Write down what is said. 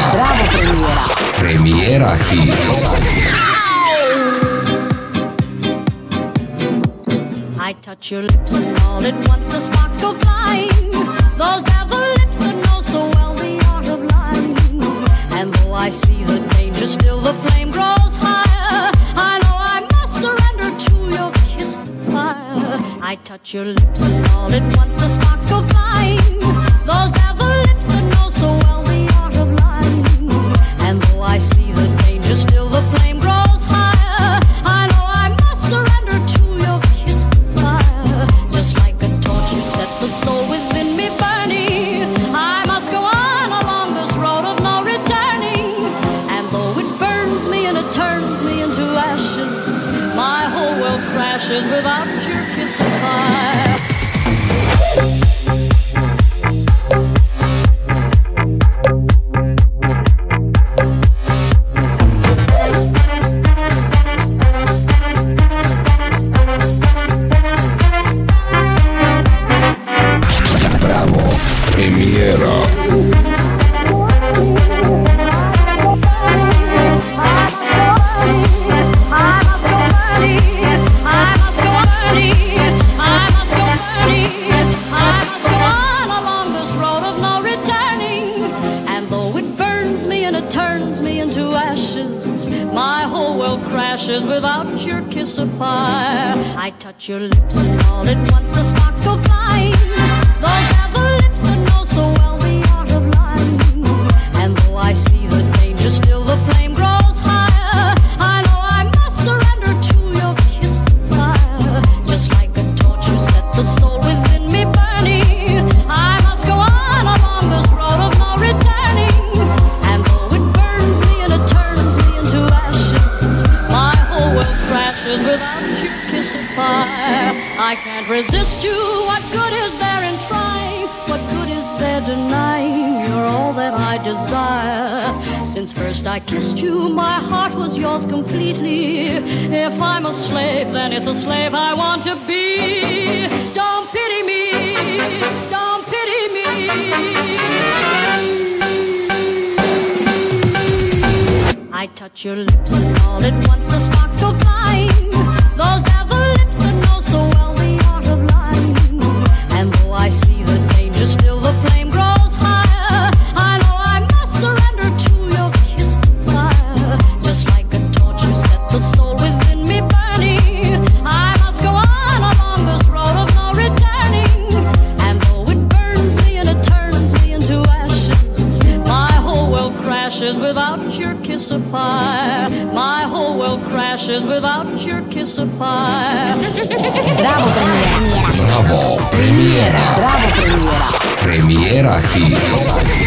Bravo Premiera. Premiera Hit. I touch your lips and all at once the sparks go flying. Those devil lips that know so well the art of lying. And though I see the danger, still the flame grows higher. I know I must surrender to your kiss of fire. I touch your lips and all at once the sparks go flying. Those devil lips that know so well the art of lying. And though I see the danger, still the flame grows higher. I know I must surrender to your kiss of fire. Just like a torch, you set the soul within me burning. I must go on along this road of no returning. And though it burns me and it turns me into ashes, my whole world crashes without your kiss of fire. Premiera. Crashes without your kiss of fire. I touch your lips and all at once the sparks go flying. Those devil lips that know so well the art of lying. And though I see the danger, still the flame grows higher. I know I must surrender to your kiss of fire. Just like a torch, you set the soul within me burning. I must go on along this road of no returning. And though it burns me and it turns me into ashes, my whole world crashes without your kiss of fire. I can't resist you. What good is there in trying? What good is there denying? You're all that I desire. Since first I kissed you, my heart was yours completely. If I'm a slave, then it's a slave I want to be. Don't pity me. Don't pity me. I touch your lips and all at once the sparks go flying. Those devil lips that know so well the art of lying. And though I see the danger, still the flame grows higher. I know I must surrender to your kiss of fire. Just like a torch, you set the soul within me burning. I must go on along this road of no returning. And though it burns me and it turns me into ashes, my whole world crashes without your kiss of fire. My whole world crashes without your kiss of fire. Bravo Premiera. Bravo Premiera. Bravo Premiera. Premiera Hit.